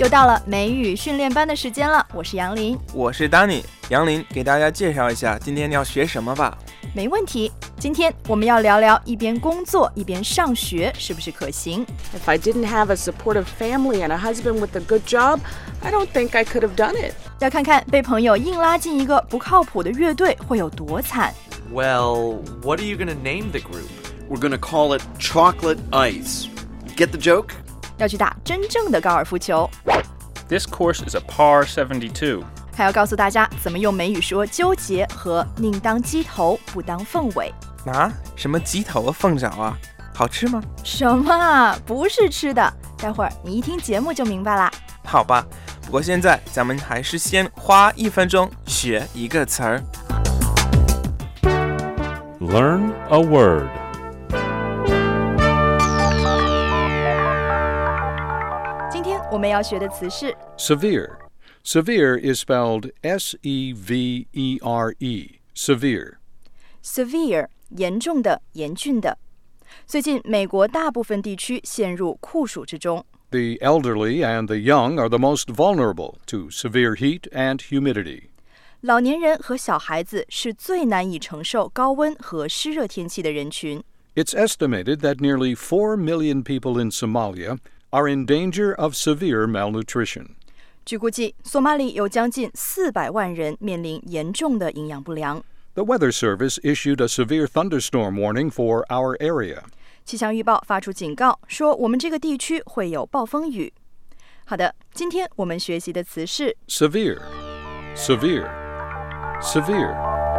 又到了美语训练班的时间了，我是杨林， 我是 Danny。杨林，给大家介绍一下今天要学什么吧。 没问题，今天我们要聊聊一边工作一边上学是不是可行。 If I didn't have a supportive family and a husband with a good job, I don't think I could have done it. 要看看被朋友硬拉进一个不靠谱的乐队会有多惨。 Well, what are you going to name the group? We're going to call it Chocolate Ice. Get the joke? 要去打真正的高尔夫球。 This course is a par 72. 还要告诉大家怎么用美语说纠结和宁当鸡头不当凤尾。 什么鸡头啊凤爪啊，好吃吗？ 什么啊，不是吃的，待会儿你一听节目就明白啦。 好吧，不过现在咱们还是先花1分钟学一个词儿。 Learn a word. 今天我们要学的词是 Severe.Severe is spelled S-E-V-E-R-E. Severe. severe 严重的严峻的。最近美国大部分地区陷入酷暑之中。 The elderly and the young are the most vulnerable to severe heat and humidity. 老年人和小孩子是最难以承受高温和湿热天气的人群。 It's estimated that nearly 4 million people in Somalia are in danger of severe malnutrition. 据估计，索马里有将近400万人面临严重的营养不良。 The Weather Service issued a severe thunderstorm warning for our area. 气象预报发出警告，说我们这个地区会有暴风雨。好的，今天我们学习的词是 Severe. Severe. Severe.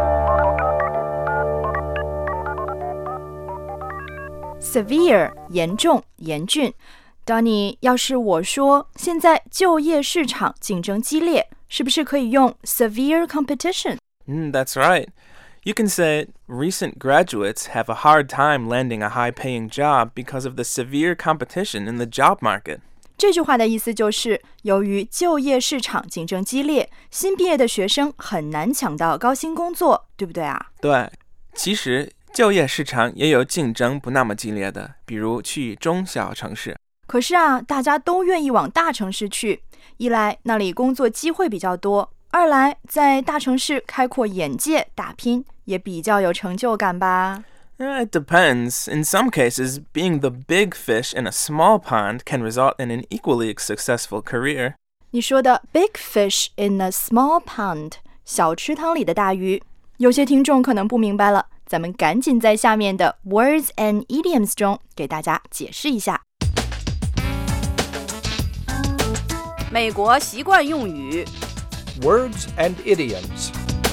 severe 严重严峻。Danny， 要是我说现在就业市场竞争激烈，是不是可以用 severe competition？ That's right. You can say recent graduates have a hard time landing a high-paying job because of the severe competition in the job market. 这句话的意思就是，由于就业市场竞争激烈，新毕业的学生很难抢到高薪工作，对不对啊？ 对，其实就业市场也有竞争不那么激烈的，比如去中小城市。 可是啊，大家都愿意往大城市去，一来那里工作机会比较多，二来在大城市开阔眼界打拼也比较有成就感吧。 It depends. In some cases, being the big fish in a small pond can result in an equally successful career. 你说的 big fish in a small pond 小池塘里的大鱼，有些听众可能不明白了，咱们赶紧在下面的 words and idioms 中给大家解释一下。 美国习惯用语 Words and idioms.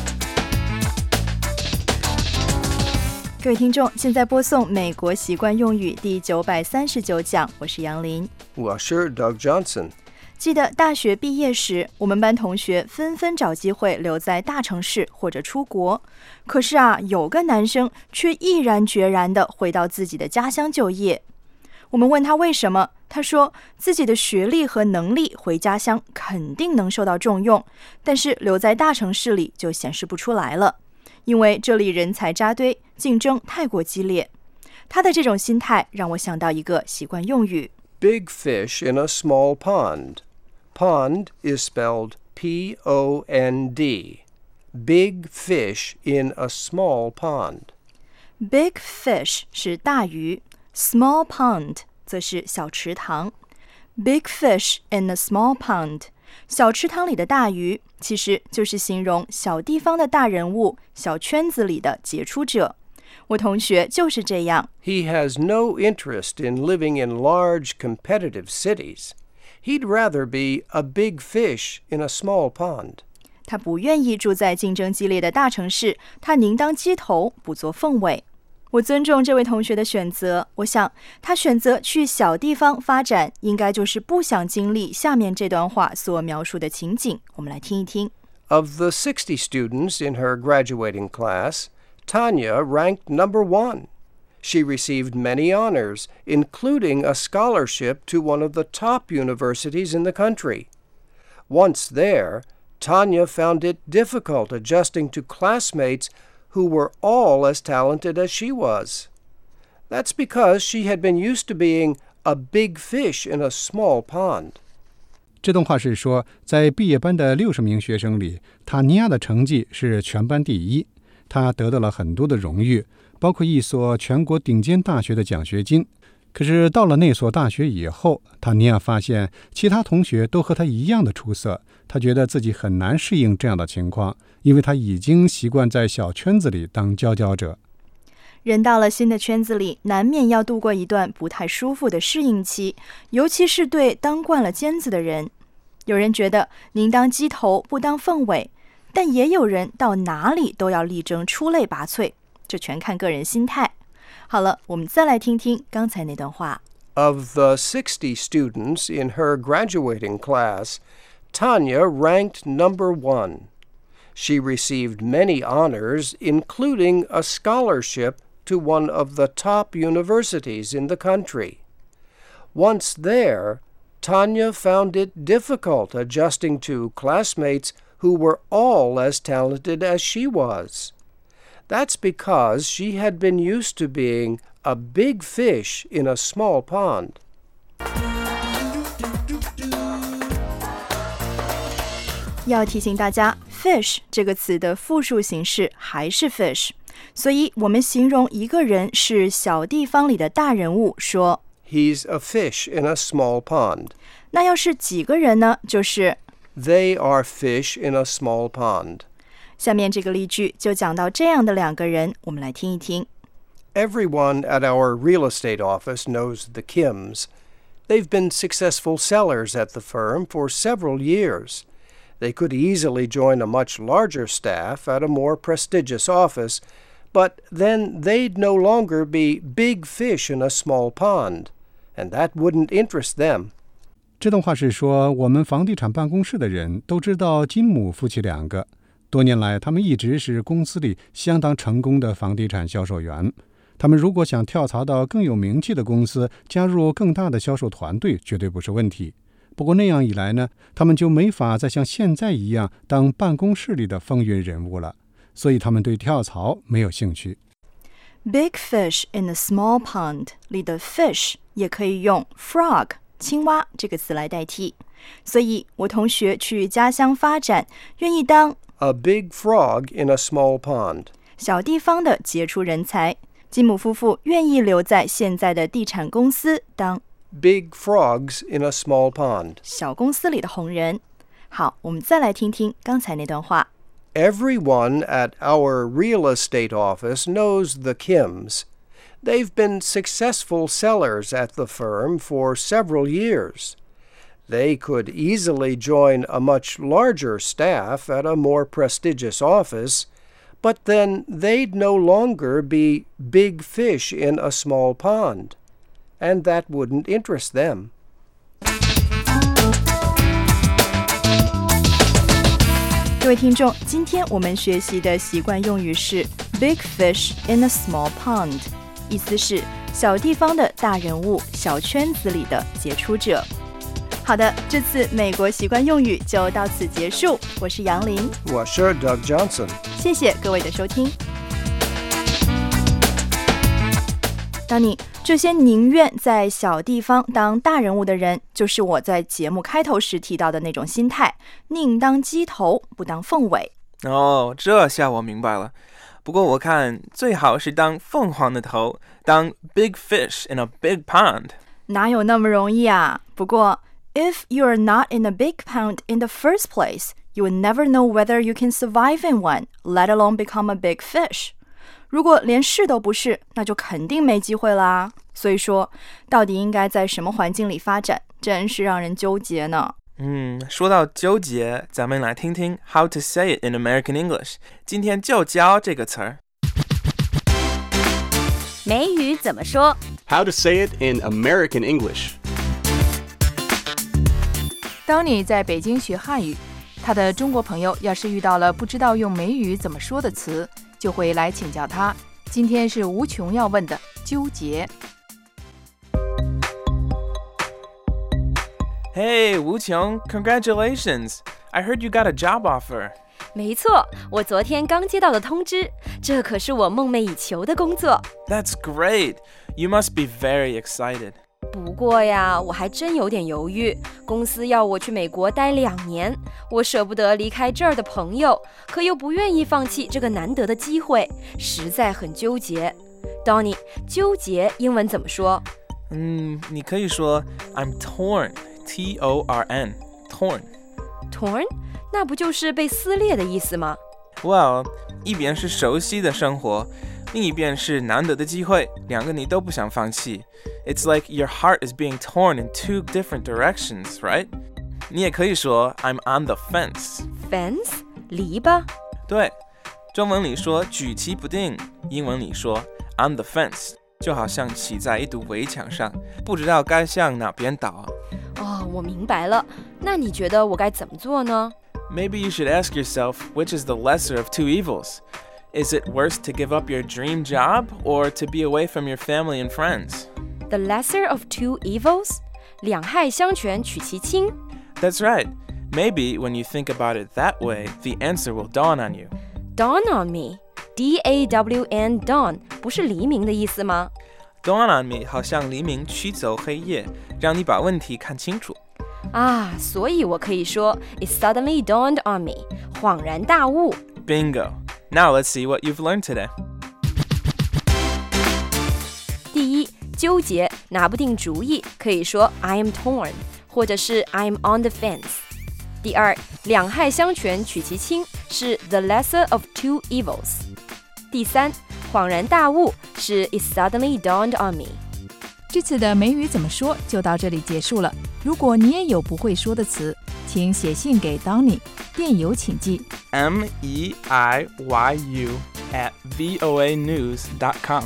各位听众，现在播送美国习惯用语第939讲，我是杨林。 我是 Doug Johnson. 记得大学毕业时，我们班同学纷纷找机会留在大城市或者出国。可是啊，有个男生却毅然决然地回到自己的家乡就业。我们问他为什么，他说自己的学历和能力回家乡肯定能受到重用，但是留在大城市里就显示不出来了，因为这里人才扎堆，竞争太过激烈。他的这种心态让我想到一个习惯用语 Big fish in a small pond. Pond is spelled P-O-N-D. Big fish in a small pond. Big fish 是大鱼， small pond 则是小池塘。 Big fish in a small pond 小池塘里的大鱼，其实就是形容小地方的大人物，小圈子里的杰出者。我同学就是这样。 He has no interest in living in large competitive cities. He'd rather be a big fish in a small pond. 他不愿意住在竞争激烈的大城市，他宁当鸡头不做凤尾。我尊重这位同学的选择，我想他选择去小地方发展，应该就是不想经历下面这段话所描述的情景。我们来听一听。 Of the 60 students in her graduating class, Tanya ranked number 1. She received many honors, including a scholarship to one of the top universities in the country. Once there, Tanya found it difficult adjusting to classmates who were all as talented as she was. That's because she had been used to being a big fish in a small pond. 这段话是说，在毕业班的60名学生里，塔尼亚的成绩是全班第一，她得到了很多的荣誉，包括一所全国顶尖大学的奖学金。可是到了那所大学以后，塔尼亚发现其他同学都和她一样的出色，她觉得自己很难适应这样的情况，因为她已经习惯在小圈子里当佼佼者。 人到了新的圈子里，难免要度过一段不太舒服的适应期，尤其是对当惯了尖子的人。有人觉得宁当鸡头不当凤尾，但也有人到哪里都要力争出类拔萃，这全看个人心态。好了，我们再来听听刚才那段话。 Of the 60 students in her graduating class, Tanya ranked number 1. She received many honors, including a scholarship to one of the top universities in the country. Once there, Tanya found it difficult adjusting to classmates who were all as talented as she was. That's because she had been used to being a big fish in a small pond. 要提醒大家 fish 这个词的复数形式还是 fish， 所以我们形容一个人是小地方里的大人物说 He's a fish in a small pond. 那要是几个人呢，就是 They are fish in a small pond. 下面这个例句就讲到这样的2个人，我们来听一听。 Everyone at our real estate office knows the Kims. They've been successful sellers at the firm for several years. They could easily join a much larger staff at a more prestigious office, but then they'd no longer be big fish in a small pond, and that wouldn't interest them. 这段话是说，我们房地产办公室的人都知道金姆夫妻2个，多年来他们一直是公司里相当成功的房地产销售员。他们如果想跳槽到更有名气的公司，加入更大的销售团队，绝对不是问题。不过那样一来呢，他们就没法再像现在一样当办公室里的风云人物了，所以他们对跳槽没有兴趣。 Big fish in a small pond 里的 fish 也可以用 frog 青蛙这个词来代替，所以我同学去家乡发展，愿意当 A big frog in a small pond. 小地方的杰出人才。金姆夫妇愿意留在现在的地产公司当 Big frogs in a small pond. 小公司里的红人。好，我们再来听听刚才那段话。 Everyone at our real estate office knows the Kims. They've been successful sellers at the firm for several years. They could easily join a much larger staff at a more prestigious office, but then they'd no longer be big fish in a small pond, and that wouldn't interest them. 各位听众，今天我们学习的习惯用语是 big fish in a small pond， 意思是小地方的大人物，小圈子里的杰出者。好的，这次美国习惯用语就到此结束。我是杨林， 我是 Doug Johnson。 谢谢各位的收听。当你这些宁愿在小地方当大人物的人，就是我在节目开头时提到的那种心态，宁当鸡头不当凤尾。 哦，这下我明白了。不过我看最好是当凤凰的头，当 big fish in a big pond。 哪有那么容易啊？不过 if you are not in a big pond in the first place, you will never know whether you can survive in one, let alone become a big fish. 如果连是都不是，那就肯定没机会啦。所以说，到底应该在什么环境里发展，真是让人纠结呢。 说到纠结，咱们来听听 How to say it in American English。今天就教这个词儿。 美语怎么说 How to say it in American English. 当你在北京学汉语，他的中国朋友要是遇到了不知道用美语怎么说的词，就会来请教他。今天是无穷要问的纠结。 Hey, 无穷 congratulations! I heard you got a job offer. 没错，我昨天刚接到的通知，这可是我梦寐以求的工作。 That's great. You must be very excited. 不过呀，我还真有点犹豫。公司要我去美国待2年，我舍不得离开这儿的朋友，可又不愿意放弃这个难得的机会，实在很纠结。Donnie， 纠结英文怎么说？ 你可以说 I'm torn, T-O-R-N, torn. Torn？ 那不就是被撕裂的意思吗？ Well, 一边是熟悉的生活，另一边是难得的机会，两个你都不想放弃。It's like your heart is being torn in 2 different directions, right? 你也可以说 I'm on the fence. Fence？ 篱笆？ 对，中文里说举棋不定，英文里说 on the fence， 就好像骑在一堵围墙上，不知道该向哪边倒。 哦，我明白了。那你觉得我该怎么做呢？ Maybe you should ask yourself which is the lesser of 2 evils. Is it worse to give up your dream job or to be away from your family and friends? The lesser of 2 evils? 两害相权取其轻。 That's right. Maybe when you think about it that way, the answer will dawn on you. Dawn on me. D-A-W-N, dawn, 不是黎明的意思吗？ Dawn on me 好像黎明驱走黑夜，让你把问题看清楚。 啊，所以我可以说 It suddenly dawned on me. 恍然大悟。 Bingo. Now let's see what you've learned today. 第一，纠结，拿不定主意，可以说 I am torn， 或者是 I am on the fence。第二，两害相权取其轻，是 the lesser of 2 evils。第三，恍然大悟是 It suddenly dawned on me。 这次的美语怎么说就到这里结束了。如果你也有不会说的词，请写信给 Donnie， 电邮请寄 meiyu@voanews.com。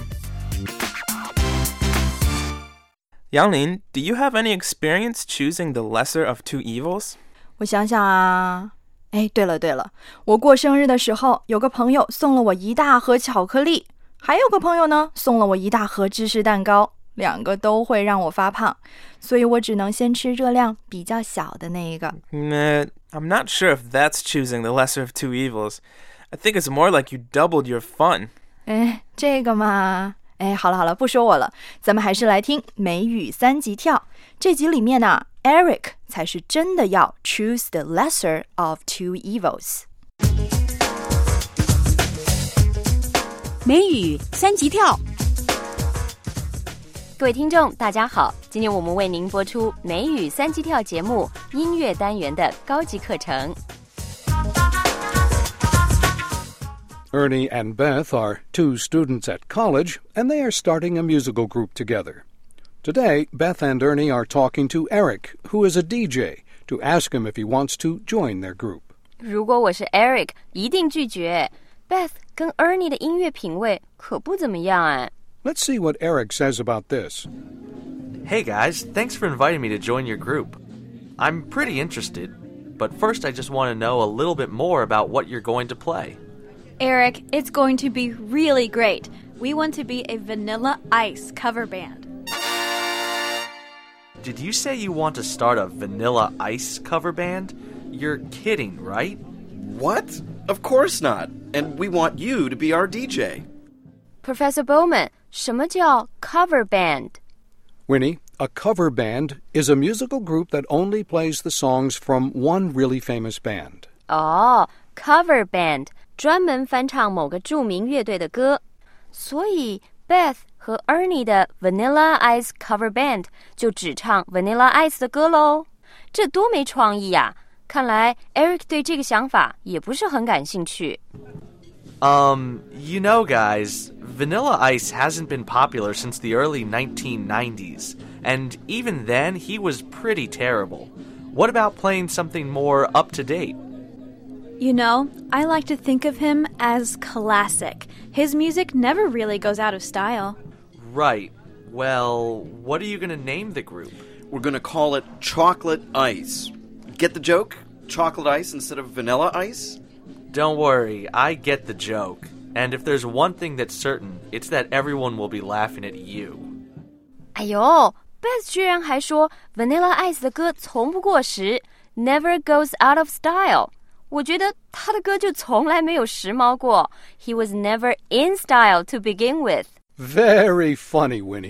杨林 do you have any experience choosing the lesser of 2 evils? 我想想啊，对了，我过生日的时候，有个朋友送了我一大盒巧克力，还有个朋友呢，送了我一大盒芝士蛋糕，两个都会让我发胖，所以我只能先吃热量比较小的那一个。 I'm not sure if that's choosing the lesser of 2 evils. I think it's more like you doubled your fun. 这个嘛，好了，不说我了，咱们还是来听美语3级跳。这集里面呢，Eric 才是真的要 choose the lesser of 2 evils。 美语3级跳。 各位听众大家好，今天我们为您播出美语3级跳节目音乐单元的高级课程。 Ernie and Beth are 2 students at college, and they are starting a musical group together. Today, Beth and Ernie are talking to Eric, who is a DJ, to ask him if he wants to join their group. 如果我是 Eric， 一定拒绝。Beth 跟 Ernie 的音乐品味可不怎么样哎。 Let's see what Eric says about this. Hey guys, thanks for inviting me to join your group. I'm pretty interested, but first I just want to know a little bit more about what you're going to play. Eric, it's going to be really great. We want to be a Vanilla Ice cover band. Did you say you want to start a Vanilla Ice cover band? You're kidding, right? What? Of course not. And we want you to be our DJ. Professor Bowman, 什么叫 cover band? Winnie, a cover band is a musical group that only plays the songs from one really famous band. Cover band, 专门翻唱某个著名乐队的歌。所以 Beth 和 Ernie 的 Vanilla Ice cover band 就只唱 Vanilla Ice 的歌咯。这多没创意呀！看来 Eric 对这个想法也不是很感兴趣。 You know, guys, Vanilla Ice hasn't been popular since the early 1990s, and even then, he was pretty terrible. What about playing something more up-to-date? You know, I like to think of him as classic. His music never really goes out of style. Right. Well, what are you going to name the group? We're going to call it Chocolate Ice. Get the joke? Chocolate ice instead of vanilla ice? Don't worry, I get the joke. And if there's one thing that's certain, it's that everyone will be laughing at you. 哎呦 Beth 居然还说 Vanilla Ice 的歌从不过时 Never goes out of style 我觉得他的歌就从来没有时髦过 He was never in style to begin with. Very funny, Winnie.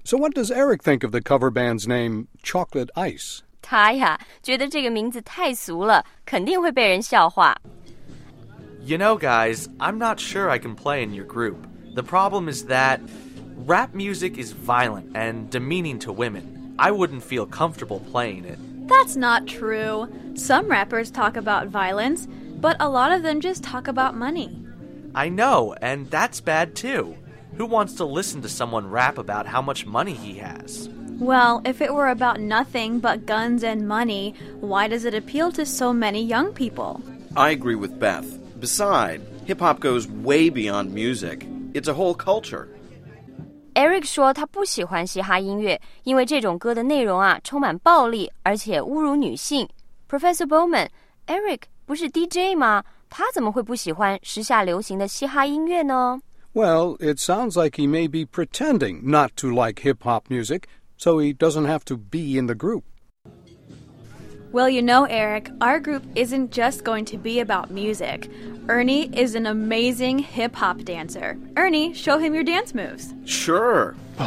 So what does Eric think of the cover band's name, Chocolate Ice? 他呀，觉得这个名字太俗了，肯定会被人笑话。 You know, guys, I'm not sure I can play in your group. The problem is that rap music is violent and demeaning to women. I wouldn't feel comfortable playing it. That's not true. Some rappers talk about violence, but a lot of them just talk about money. I know, and that's bad too. Who wants to listen to someone rap about how much money he has? Well, if it were about nothing but guns and money, why does it appeal to so many young people? I agree with Beth. Besides, hip-hop goes way beyond music. It's a whole culture. Eric 说他不喜欢嘻哈音乐，因为这种歌的内容啊充满暴力，而且侮辱女性。Professor Bowman, Eric 不是 DJ 吗？他怎么会不喜欢时下流行的嘻哈音乐呢？ Well, it sounds like he may be pretending not to like hip-hop music, so he doesn't have to be in the group. Well, you know, Eric, our group isn't just going to be about music. Ernie is an amazing hip-hop dancer. Ernie, show him your dance moves. Sure. Boom,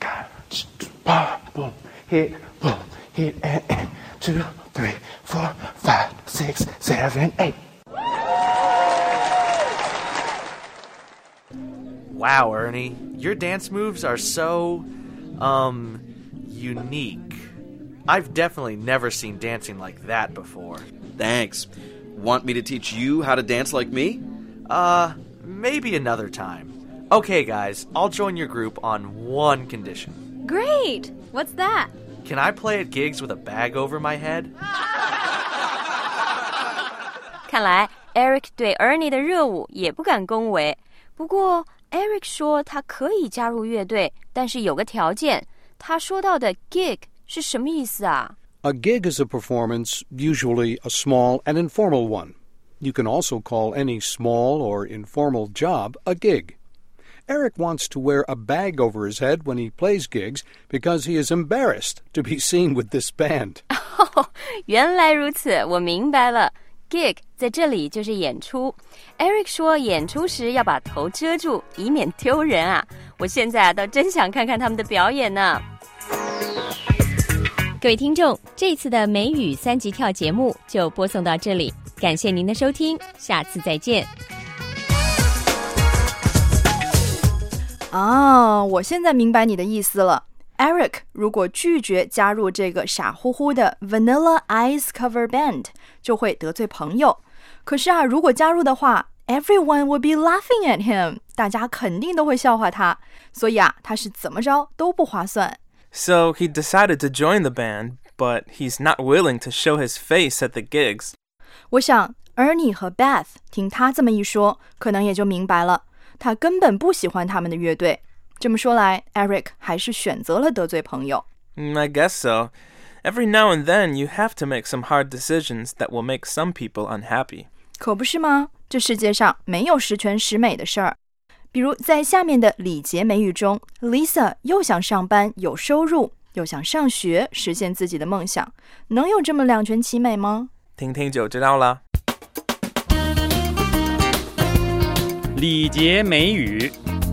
boom, hit, and 2, 3, 4, 5, 6, 7, 8. Wow, Ernie, your dance moves are so, unique. I've definitely never seen dancing like that before. Thanks. Want me to teach you how to dance like me? Maybe another time. Okay, guys, I'll join your group on one condition. Great! What's that? Can I play at gigs with a bag over my head? 看来 Eric 对 Ernie 的热舞也不敢恭维。不过 Eric 说他可以加入乐队，但是有个条件。他说到的 gig 是什么意思啊？ A gig is a performance, usually a small and informal one. You can also call any small or informal job a gig. Eric wants to wear a bag over his head when he plays gigs because he is embarrassed to be seen with this band. 原来如此，我明白了。Gig 在这里就是演出。Eric 说演出时要把头遮住，以免丢人啊。我现在倒真想看看他们的表演呢。各位听众，这次的美语3级跳节目就播送到这里，感谢您的收听，下次再见。 我现在明白你的意思了。Eric 如果拒绝加入这个傻乎乎的 Vanilla Ice Cover Band， 就会得罪朋友。可是如果加入的话 ，Everyone will be laughing at him， 大家肯定都会笑话他。所以他是怎么着都不划算。 So he decided to join the band, but he's not willing to show his face at the gigs. 我想 Ernie 和 Beth 听他这么一说，可能也就明白了，他根本不喜欢他们的乐队。这么说来 Eric 还是选择了得罪朋友。 I guess so. Every now and then you have to make some hard decisions that will make some people unhappy. 可不是吗？这世界上没有十全十美的事儿。比如在下面的礼节美语中 Lisa 又想上班有收入，又想上学实现自己的梦想，能有这么两全其美吗？ 听听就知道了。 礼节美语。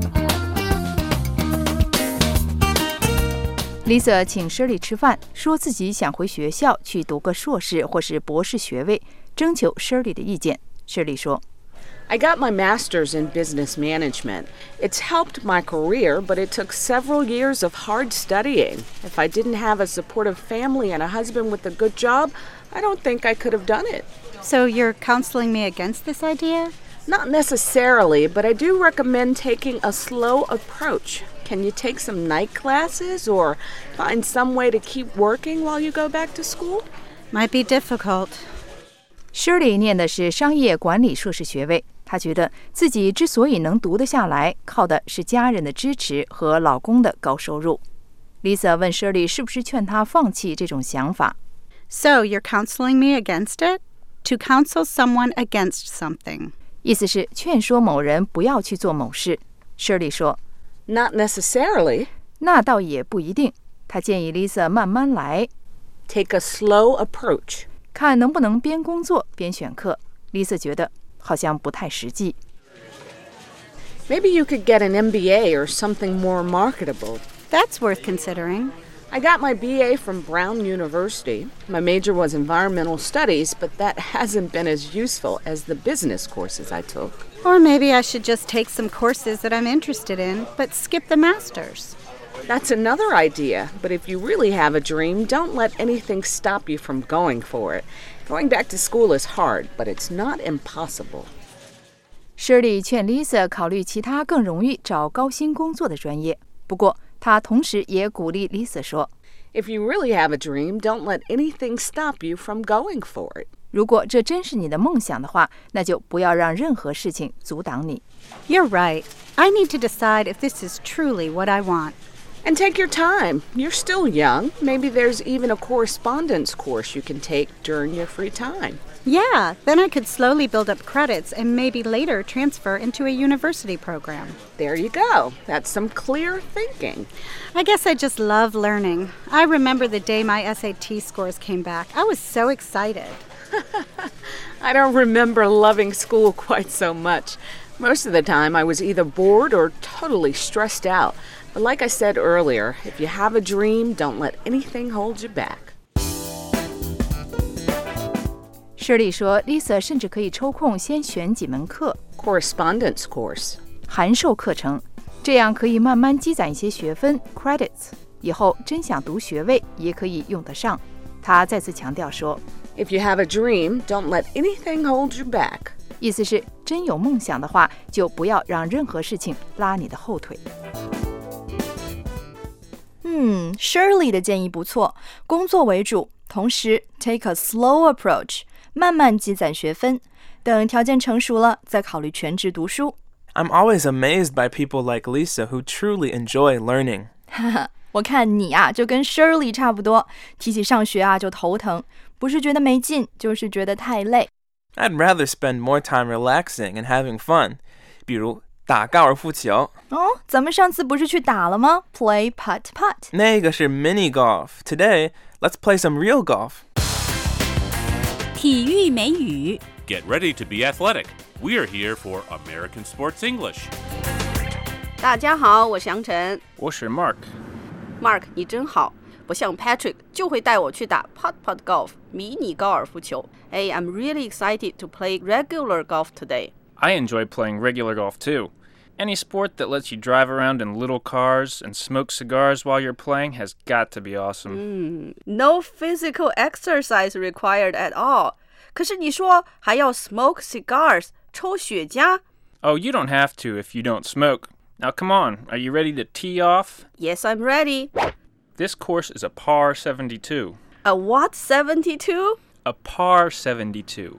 Lisa 请 Shirley 吃饭，说自己想回学校去读个硕士或是博士学位，征求 Shirley 的意见。Shirley 说 I got my master's in business management. It's helped my career, but it took several years of hard studying. If I didn't have a supportive family and a husband with a good job, I don't think I could have done it. So you're counseling me against this idea? Not necessarily, but I do recommend taking a slow approach. Can you take some night classes or find some way to keep working while you go back to school? Might be difficult. Shirley 念的是商业管理硕士学位，她觉得自己之所以能读得下来，靠的是家人的支持和老公的高收入。Lisa 问 Shirley 是不是劝她放弃这种想法。 So you're counseling me against it? To counsel someone against something. 意思是劝说某人不要去做某事。Shirley 说 Not necessarily. 那倒也不一定。她建议 Lisa 慢慢来。 Take a slow approach. 看能不能边工作边选课。Lisa 觉得好像不太实际。 Maybe you could get an MBA or something more marketable. That's worth considering. I got my BA from Brown University. My major was environmental studies, but that hasn't been as useful as the business courses I took. Or maybe I should just take some courses that I'm interested in, but skip the master's. That's another idea, but if you really have a dream, don't let anything stop you from going for it. Going back to school is hard, but it's not impossible. Shirley 劝 Lisa 考虑其他更容易找高薪工作的专业，不过她同时也鼓励 Lisa 说 If you really have a dream, don't let anything stop you from going for it. 如果这真是你的梦想的话，那就不要让任何事情阻挡你。 You're right. I need to decide if this is truly what I want. And take your time. You're still young. Maybe there's even a correspondence course you can take during your free time. Yeah, then I could slowly build up credits and maybe later transfer into a university program. There you go. That's some clear thinking. I guess I just love learning. I remember the day my SAT scores came back. I was so excited. I don't remember loving school quite so much. Most of the time, I was either bored or totally stressed out. But like I said earlier, if you have a dream, don't let anything hold you back. Shirley 说 Lisa 甚至可以抽空先选几门课 Correspondence course 函授课程，这样可以慢慢积攒一些学分 credits， 以后真想读学位也可以用得上。她再次强调说 If you have a dream, don't let anything hold you back. 意思是真有梦想的话，就不要让任何事情拉你的后腿。 Shirley 的建议不错，工作为主，同时 take a slow approach， 慢慢积攒学分，等条件成熟了再考虑全职读书。 I'm always amazed by people like Lisa who truly enjoy learning. 我看你啊，就跟 Shirley 差不多，提起上学啊就头疼，不是觉得没劲，就是觉得太累。 I'd rather spend more time relaxing and having fun. 比如打高尔夫球。 咱们上次不是去打了吗？ Play putt-putt. 那个是 mini golf. Today, let's play some real golf. 体育美语 Get ready to be athletic. We're here for American Sports English. 大家好，我是杨晨。 我是 Mark。 Mark， 你真好，不像 Patrick 就会带我去打 putt-putt golf 迷你高尔夫球。Hey, I'm really excited to play regular golf today. I enjoy playing regular golf too. Any sport that lets you drive around in little cars and smoke cigars while you're playing has got to be awesome. No physical exercise required at all. 可是你说还要 smoke cigars 抽雪茄 Oh, you don't have to if you don't smoke. Now come on, are you ready to tee off? Yes, I'm ready. This course is a par 72. A what 72? A par 72.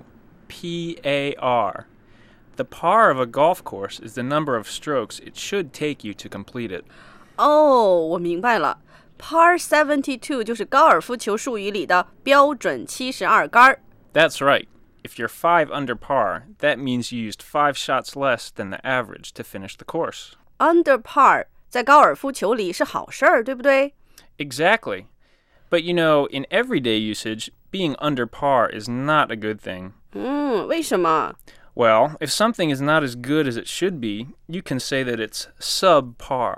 P-A-R. The par of a golf course is the number of strokes it should take you to complete it. 我明白了。Par 72 就是高尔夫球术语里的标准72杆。 That's right. If you're 5 under par, that means you used 5 shots less than the average to finish the course. Under par 在高尔夫球里是好事儿，对不对？ Exactly. But you know, in everyday usage, being under par is not a good thing. 为什么？ Well, if something is not as good as it should be, you can say that it's subpar.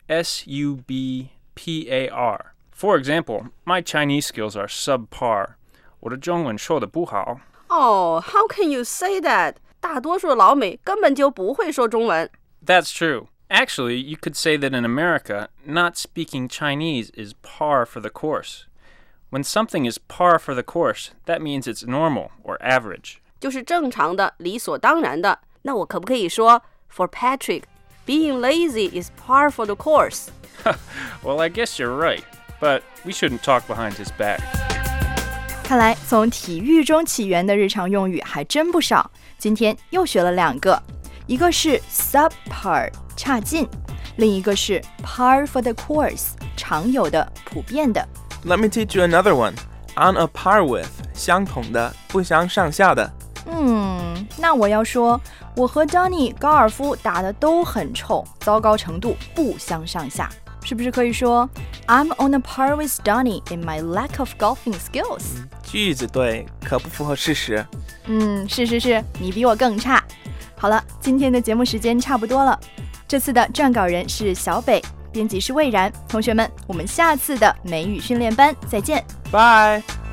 S-U-B-P-A-R. For example, my Chinese skills are subpar. 我的中文说得不好。 How can you say that? 大多数老美根本就不会说中文。 That's true. Actually, you could say that in America, not speaking Chinese is par for the course. When something is par for the course, that means it's normal or average. 就是正常的，理所当然的。那我可不可以说 For Patrick, being lazy is par for the course? Well, I guess you're right, but we shouldn't talk behind his back. 看来从体育中起源的日常用语还真不少，今天又学了2个，一个是 subpar 差劲，另一个是 par for the course 常有的、普遍的。 Let me teach you another one. On a par with 相同的、不相上下的。 那我要说，我和 Donnie 高尔夫打得都很臭，糟糕程度不相上下，是不是可以说 I'm on a par with Donnie in my lack of golfing skills？ 句子对，可不符合事实。 是，你比我更差。好了，今天的节目时间差不多了。这次的撰稿人是小北， 编辑是魏然。同学们，我们下次的美语训练班再见。 Bye。